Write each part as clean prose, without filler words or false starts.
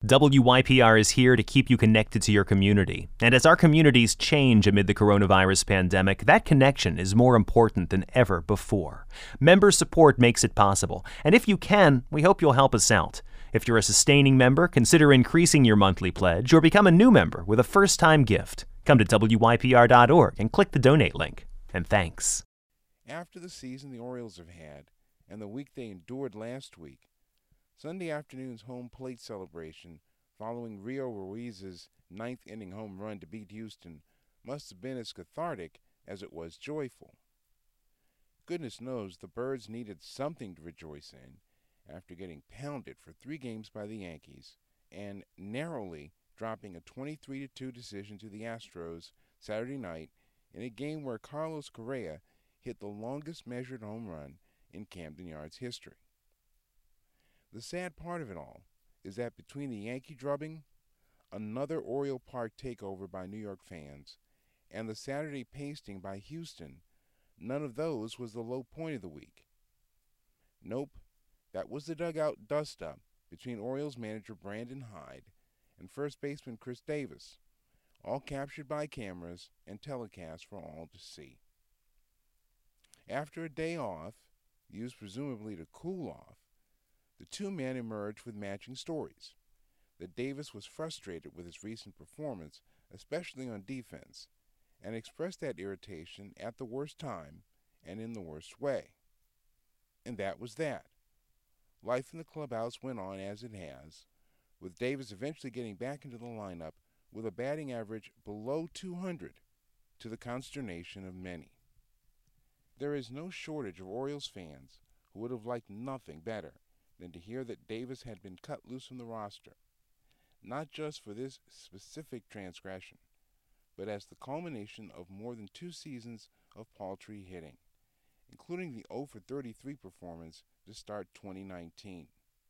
WYPR is here to keep you connected to your community. And as our communities change amid the coronavirus pandemic, that connection is more important than ever before. Member support makes it possible. And if you can, we hope you'll help us out. If you're a sustaining member, consider increasing your monthly pledge or become a new member with a first-time gift. Come to WYPR.org and click the donate link. And thanks. After the season the Orioles have had and the week they endured last week, Sunday afternoon's home plate celebration following Rio Ruiz's ninth-inning home run to beat Houston must have been as cathartic as it was joyful. Goodness knows the Birds needed something to rejoice in after getting pounded for 3 games by the Yankees and narrowly dropping a 23-2 decision to the Astros Saturday night in a game where Carlos Correa hit the longest measured home run in Camden Yards history. The sad part of it all is that between the Yankee drubbing, another Oriole Park takeover by New York fans, and the Saturday pasting by Houston, none of those was the low point of the week. Nope, that was the dugout dust-up between Orioles manager Brandon Hyde and first baseman Chris Davis, all captured by cameras and telecast for all to see. After a day off, used presumably to cool off, the two men emerged with matching stories. That Davis was frustrated with his recent performance, especially on defense, and expressed that irritation at the worst time and in the worst way. And that was that. Life in the clubhouse went on as it has, with Davis eventually getting back into the lineup with a batting average below 200, to the consternation of many. There is no shortage of Orioles fans who would have liked nothing better than to hear that Davis had been cut loose from the roster, not just for this specific transgression, but as the culmination of more than 2 seasons of paltry hitting, including the 0-for-33 performance to start 2019.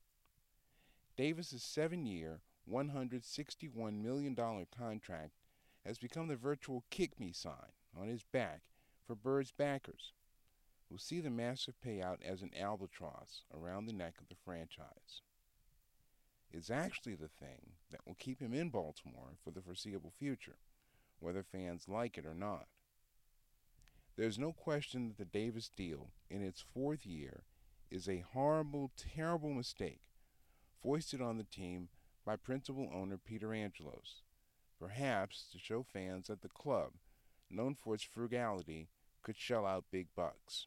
Davis's 7-year, $161 million contract has become the virtual kick-me sign on his back for Birds backers, who see the massive payout as an albatross around the neck of the franchise. It's actually the thing that will keep him in Baltimore for the foreseeable future, whether fans like it or not. There's no question that the Davis deal, in its 4th year, is a horrible, terrible mistake foisted on the team by principal owner Peter Angelos, perhaps to show fans that the club, known for its frugality, could shell out big bucks.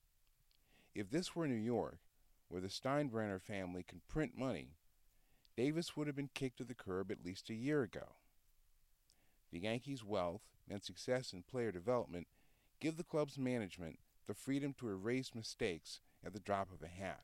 If this were New York, where the Steinbrenner family can print money, Davis would have been kicked to the curb at least a year ago. The Yankees' wealth and success in player development give the club's management the freedom to erase mistakes at the drop of a hat.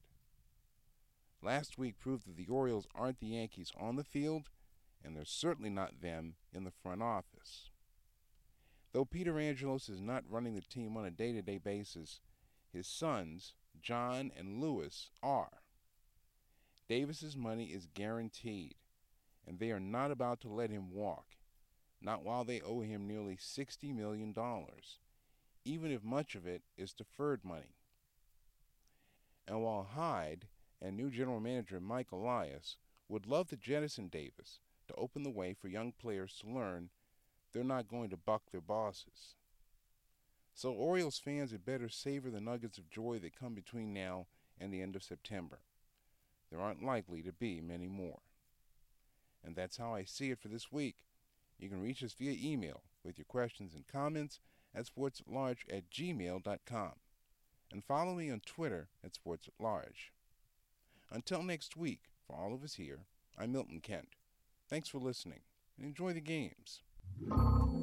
Last week proved that the Orioles aren't the Yankees on the field, and they're certainly not them in the front office. Though Peter Angelos is not running the team on a day-to-day basis, his sons, John and Louis, are. Davis's money is guaranteed, and they are not about to let him walk, not while they owe him nearly $60 million, even if much of it is deferred money. And while Hyde and new general manager Mike Elias would love to jettison Davis to open the way for young players to learn, they're not going to buck their bosses. So Orioles fans had better savor the nuggets of joy that come between now and the end of September. There aren't likely to be many more. And that's how I see it for this week. You can reach us via email with your questions and comments at sportsatlarge@gmail.com. And follow me on Twitter at sportsatlarge. Until next week, for all of us here, I'm Milton Kent. Thanks for listening, and enjoy the games.